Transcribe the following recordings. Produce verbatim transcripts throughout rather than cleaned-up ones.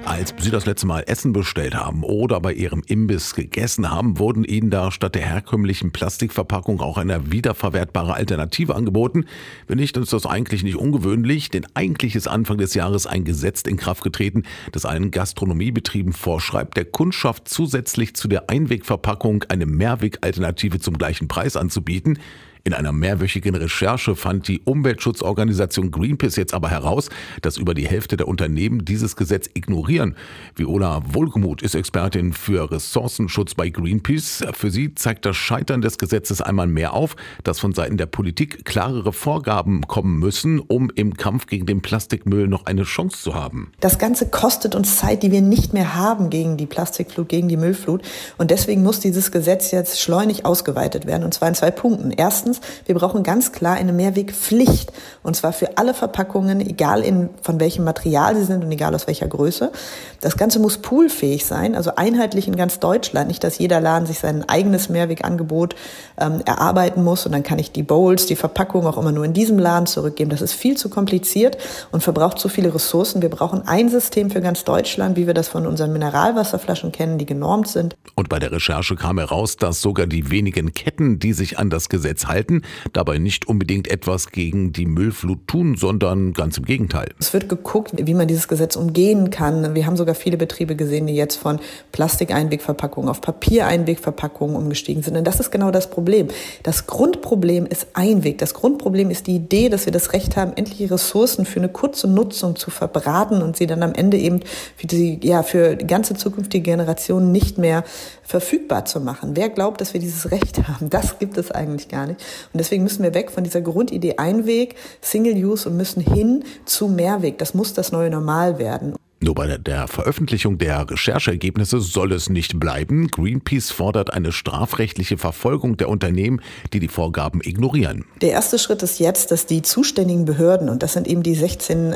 Als Sie das letzte Mal Essen bestellt haben oder bei Ihrem Imbiss gegessen haben, wurden Ihnen da statt der herkömmlichen Plastikverpackung auch eine wiederverwertbare Alternative angeboten. Wenn nicht, dann ist das eigentlich nicht ungewöhnlich, denn eigentlich ist Anfang des Jahres ein Gesetz in Kraft getreten, das allen Gastronomiebetrieben vorschreibt, der Kundschaft zusätzlich zu der Einwegverpackung eine Mehrwegalternative zum gleichen Preis anzubieten. In einer mehrwöchigen Recherche fand die Umweltschutzorganisation Greenpeace jetzt aber heraus, dass über die Hälfte der Unternehmen dieses Gesetz ignorieren. Viola Wohlgemuth ist Expertin für Ressourcenschutz bei Greenpeace. Für sie zeigt das Scheitern des Gesetzes einmal mehr auf, dass von Seiten der Politik klarere Vorgaben kommen müssen, um im Kampf gegen den Plastikmüll noch eine Chance zu haben. Das Ganze kostet uns Zeit, die wir nicht mehr haben gegen die Plastikflut, gegen die Müllflut. Und deswegen muss dieses Gesetz jetzt schleunig ausgeweitet werden, und zwar in zwei Punkten. Erstens, wir brauchen ganz klar eine Mehrwegpflicht, und zwar für alle Verpackungen, egal in, von welchem Material sie sind und egal aus welcher Größe. Das Ganze muss poolfähig sein, also einheitlich in ganz Deutschland. Nicht, dass jeder Laden sich sein eigenes Mehrwegangebot ähm, erarbeiten muss und dann kann ich die Bowls, die Verpackung auch immer nur in diesem Laden zurückgeben. Das ist viel zu kompliziert und verbraucht zu viele Ressourcen. Wir brauchen ein System für ganz Deutschland, wie wir das von unseren Mineralwasserflaschen kennen, die genormt sind. Und bei der Recherche kam heraus, dass sogar die wenigen Ketten, die sich an das Gesetz halten, dabei nicht unbedingt etwas gegen die Müllflut tun, sondern ganz im Gegenteil. Es wird geguckt, wie man dieses Gesetz umgehen kann. Wir haben sogar viele Betriebe gesehen, die jetzt von Plastikeinwegverpackungen auf Papiereinwegverpackungen umgestiegen sind. Und das ist genau das Problem. Das Grundproblem ist Einweg. Das Grundproblem ist die Idee, dass wir das Recht haben, endliche Ressourcen für eine kurze Nutzung zu verbraten und sie dann am Ende eben für die, ja, für die ganze zukünftige Generation nicht mehr verfügbar zu machen. Wer glaubt, dass wir dieses Recht haben? Das gibt es eigentlich gar nicht. Und deswegen müssen wir weg von dieser Grundidee Einweg, Single-Use und müssen hin zu Mehrweg. Das muss das neue Normal werden. Nur bei der Veröffentlichung der Rechercheergebnisse soll es nicht bleiben. Greenpeace fordert eine strafrechtliche Verfolgung der Unternehmen, die die Vorgaben ignorieren. Der erste Schritt ist jetzt, dass die zuständigen Behörden, und das sind eben die sechzehn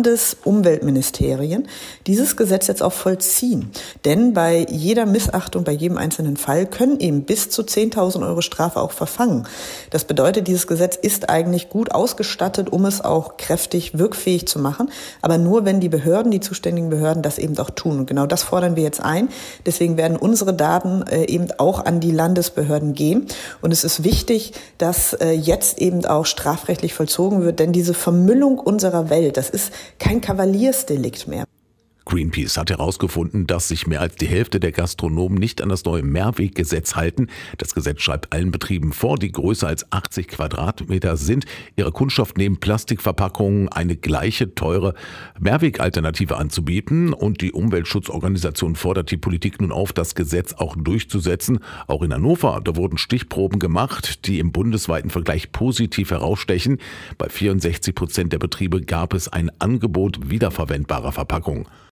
Landesumweltministerien, dieses Gesetz jetzt auch vollziehen. Denn bei jeder Missachtung, bei jedem einzelnen Fall können eben bis zu zehntausend Euro Strafe auch verfangen. Das bedeutet, dieses Gesetz ist eigentlich gut ausgestattet, um es auch kräftig wirkfähig zu machen. Aber nur, wenn die Behörden, die zuständigen Behörden das eben auch tun. Und genau das fordern wir jetzt ein. Deswegen werden unsere Daten äh, eben auch an die Landesbehörden gehen. Und es ist wichtig, dass äh, jetzt eben auch strafrechtlich vollzogen wird, denn diese Vermüllung unserer Welt, das ist kein Kavaliersdelikt mehr. Greenpeace hat herausgefunden, dass sich mehr als die Hälfte der Gastronomen nicht an das neue Mehrweggesetz halten. Das Gesetz schreibt allen Betrieben vor, die größer als achtzig Quadratmeter sind, ihrer Kundschaft neben Plastikverpackungen eine gleiche teure Mehrwegalternative anzubieten. Und die Umweltschutzorganisation fordert die Politik nun auf, das Gesetz auch durchzusetzen. Auch in Hannover, da wurden Stichproben gemacht, die im bundesweiten Vergleich positiv herausstechen. Bei vierundsechzig Prozent der Betriebe gab es ein Angebot wiederverwendbarer Verpackungen.